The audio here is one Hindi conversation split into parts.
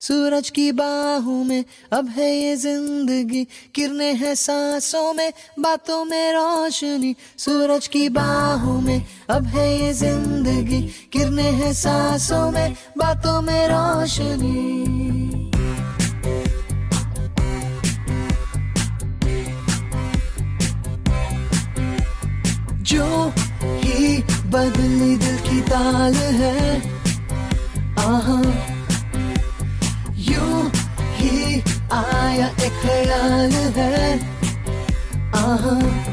सूरज की बाहों में अब है ये जिंदगी, किरणें हैं सांसों में, बातों में रोशनी। सूरज की बाहों में अब है ये जिंदगी, किरणें हैं सांसों में, बातों में रोशनी। जो ही बदली दिल की ताल है, आहा यूं ही आया एक ख्याल है, आहा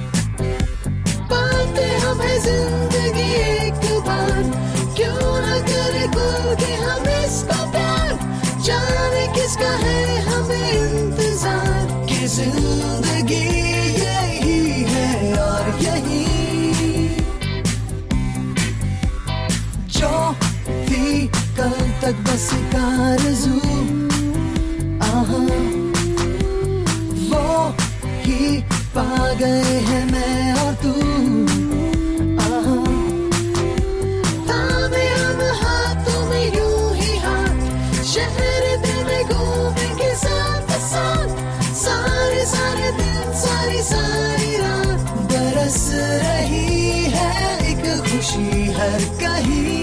पाते हमें जिंदगी एक बार, क्यों न करे खुल के हम इसका प्यार। जाने किसका है हमें इंतजार, कि जिंदगी यही है और यही जो थी कल तक बस आरज़ू, आहा वो ही पा गए हैं मैं और तू, आहा थामे हम हाथों में यूं ही हाथ, शहर दिल में घूमेंगे साथ साथ, सारे सारे दिन सारी सारी रात। बरस रही है एक खुशी हर कहीं,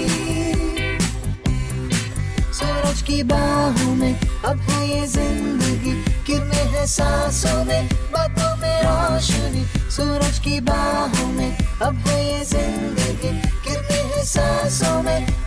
सूरज की बाहों में अब है ये जिंदगी, किरणें हैं सांसों में, बातों में रोशनी। सूरज की बाहों में अब है ये जिंदगी, किरणें हैं सांसों में,